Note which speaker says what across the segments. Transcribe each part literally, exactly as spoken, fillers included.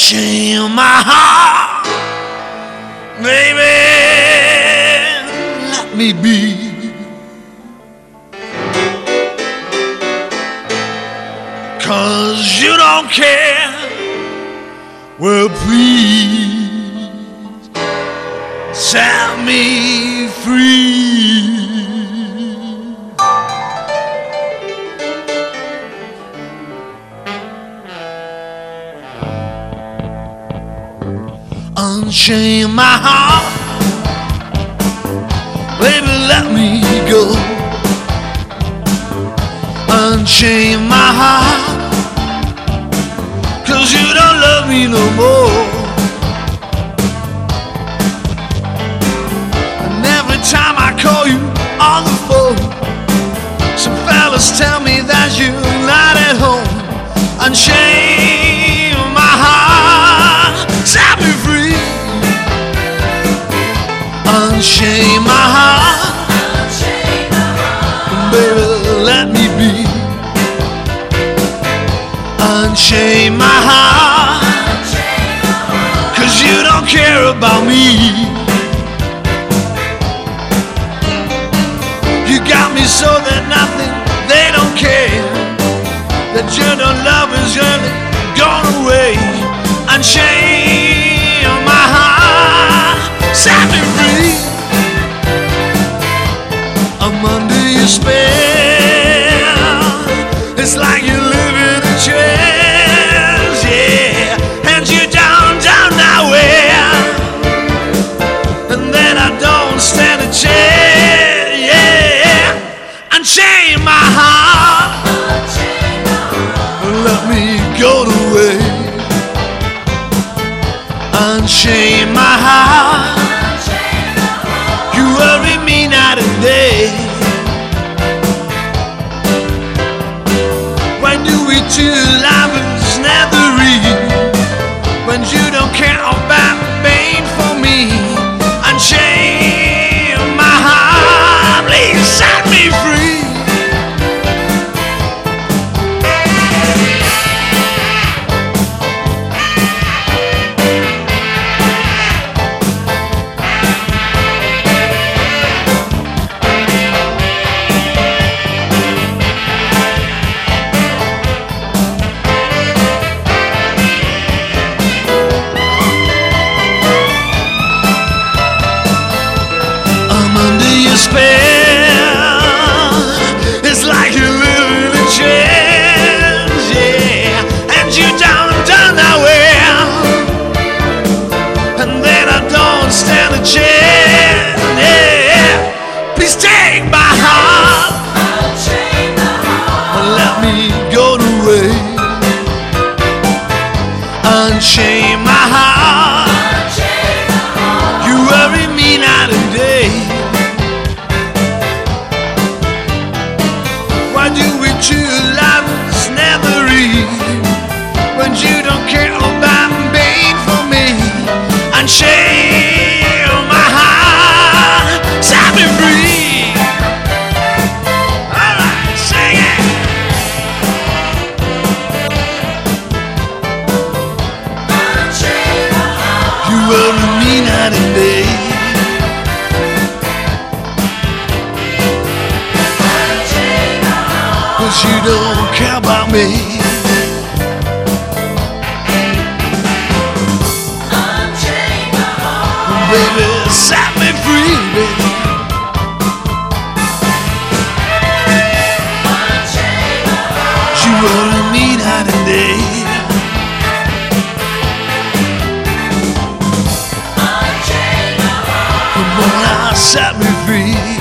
Speaker 1: Unchain my heart, baby, let me be. Cause you don't care, well please set me free. Unchain my heart, baby, let me go. Unchain my heart, cause you don't love me no more. And every time I call you on the phone, some fellas tell me that you're not at home. Unchain my heart, set me free. Unchain my heart, baby, let me be. Unchain my heart, cause you don't care about me. You got me so that nothing, they don't care, that your love is really gone away. Unchain my heart, set me free. I'm under your spell, it's like you live in a trance, yeah. And you down, down nowhere, and then I don't stand a chance, yeah. Unchain my heart, let me go to waste. Unchain my heart, you worry me night and day. When do we two lovers never read? When you don't care about being for me. Unchain my heart, please set me free. Spell, it's like you live in a trance, yeah. And you down, down nowhere, and then I don't stand a chance, yeah. Please take my heart, and let me go to waste. Unchain my heart, you worry me night and day. Why do we two lovers never read? When you don't care about being for me. Unchain my heart, set me free. Alright, sing it. Unchain my heart, you worry me night and day. Cause you don't care about me. Unchain my heart, baby, set me free, baby. Unchain my heart, you worry me night and day. Unchain my heart, come on now, set me free.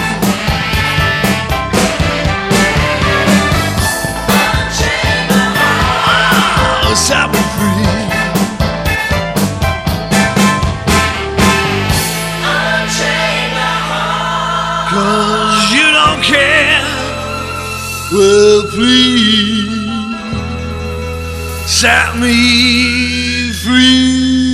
Speaker 1: Set me free. Unchain my heart, cause you don't care, well please set me free.